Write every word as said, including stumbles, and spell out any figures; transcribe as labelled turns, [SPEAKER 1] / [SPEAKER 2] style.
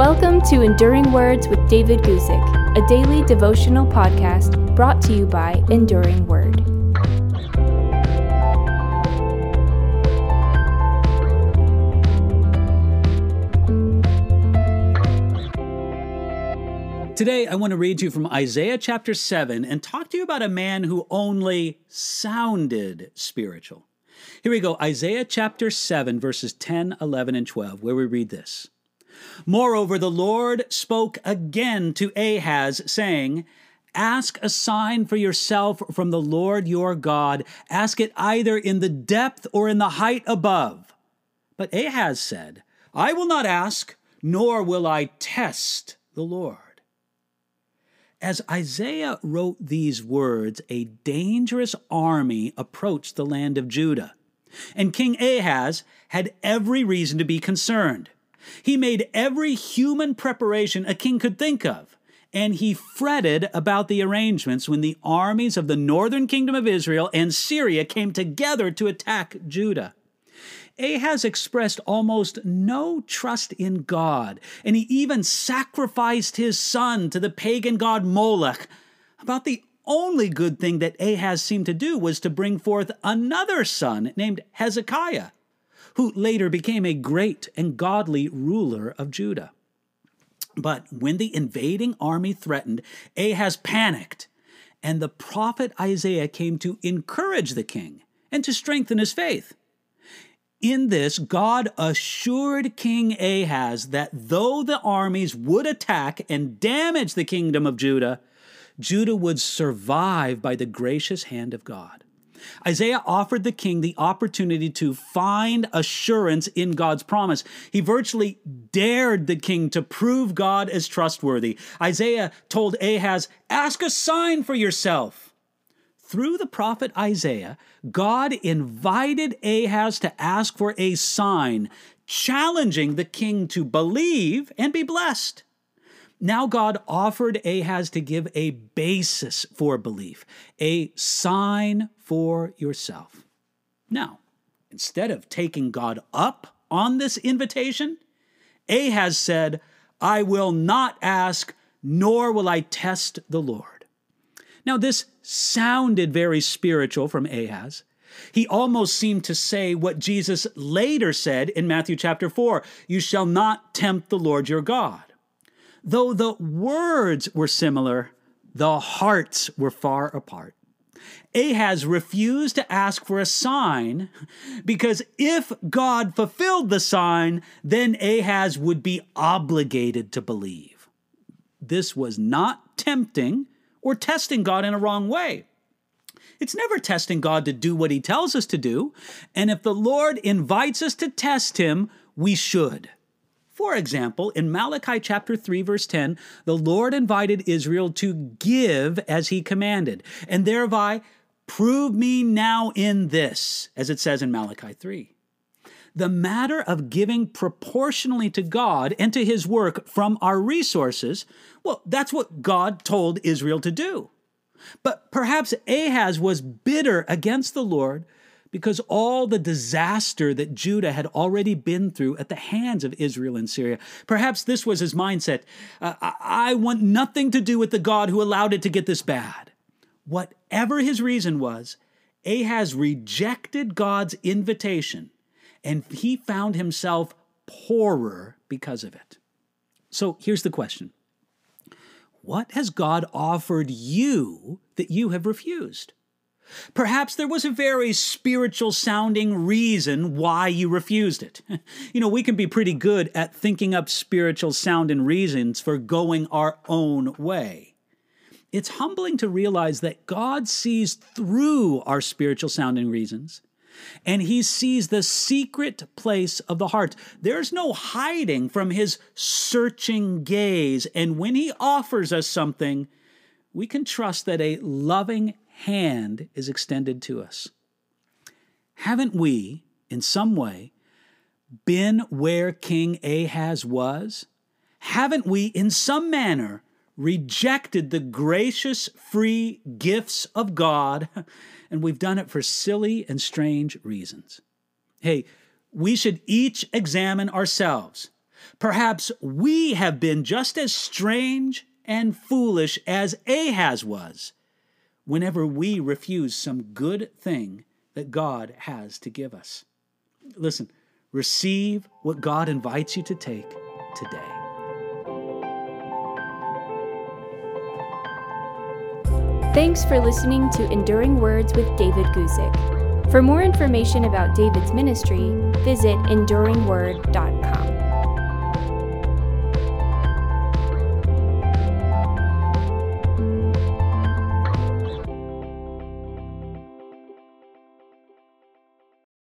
[SPEAKER 1] Welcome to Enduring Words with David Guzik, a daily devotional podcast brought to you by Enduring Word.
[SPEAKER 2] Today, I want to read to you from Isaiah chapter seven and talk to you about a man who only sounded spiritual. Here we go, Isaiah chapter seven, verses ten, eleven, and twelve, where we read this. Moreover, the Lord spoke again to Ahaz, saying, Ask a sign for yourself from the Lord your God. Ask it either in the depth or in the height above. But Ahaz said, I will not ask, nor will I test the Lord. As Isaiah wrote these words, a dangerous army approached the land of Judah, and King Ahaz had every reason to be concerned. He made every human preparation a king could think of, and he fretted about the arrangements when the armies of the northern kingdom of Israel and Syria came together to attack Judah. Ahaz expressed almost no trust in God, and he even sacrificed his son to the pagan god Moloch. About the only good thing that Ahaz seemed to do was to bring forth another son named Hezekiah, who later became a great and godly ruler of Judah. But when the invading army threatened, Ahaz panicked, and the prophet Isaiah came to encourage the king and to strengthen his faith. In this, God assured King Ahaz that though the armies would attack and damage the kingdom of Judah, Judah would survive by the gracious hand of God. Isaiah offered the king the opportunity to find assurance in God's promise. He virtually dared the king to prove God as trustworthy. Isaiah told Ahaz, Ask a sign for yourself. Through the prophet Isaiah, God invited Ahaz to ask for a sign, challenging the king to believe and be blessed. Now God offered Ahaz to give a basis for belief, a sign for yourself. Now, instead of taking God up on this invitation, Ahaz said, I will not ask, nor will I test the Lord. Now, this sounded very spiritual from Ahaz. He almost seemed to say what Jesus later said in Matthew chapter four, You shall not tempt the Lord your God. Though the words were similar, the hearts were far apart. Ahaz refused to ask for a sign because if God fulfilled the sign, then Ahaz would be obligated to believe. This was not tempting or testing God in a wrong way. It's never testing God to do what he tells us to do, and if the Lord invites us to test him, we should. For example, in Malachi chapter three, verse ten, the Lord invited Israel to give as he commanded, and thereby prove me now in this, as it says in Malachi three. The matter of giving proportionally to God and to his work from our resources, well, that's what God told Israel to do. But perhaps Ahaz was bitter against the Lord because all the disaster that Judah had already been through at the hands of Israel and Syria. Perhaps this was his mindset. Uh, I, I want nothing to do with the God who allowed it to get this bad. Whatever his reason was, Ahaz rejected God's invitation, and he found himself poorer because of it. So here's the question. What has God offered you that you have refused? Perhaps there was a very spiritual sounding reason why you refused it. You know, we can be pretty good at thinking up spiritual sounding reasons for going our own way. It's humbling to realize that God sees through our spiritual sounding reasons, and he sees the secret place of the heart. There's no hiding from his searching gaze, and when he offers us something, we can trust that a loving hand is extended to us. Haven't we, in some way, been where King Ahaz was? Haven't we, in some manner, rejected the gracious, free gifts of God, and we've done it for silly and strange reasons? Hey, we should each examine ourselves Perhaps we have been just as strange and foolish as Ahaz was whenever we refuse some good thing that God has to give us. Listen, receive what God invites you to take today.
[SPEAKER 1] Thanks for listening to Enduring Words with David Guzik. For more information about David's ministry, visit enduring word dot com.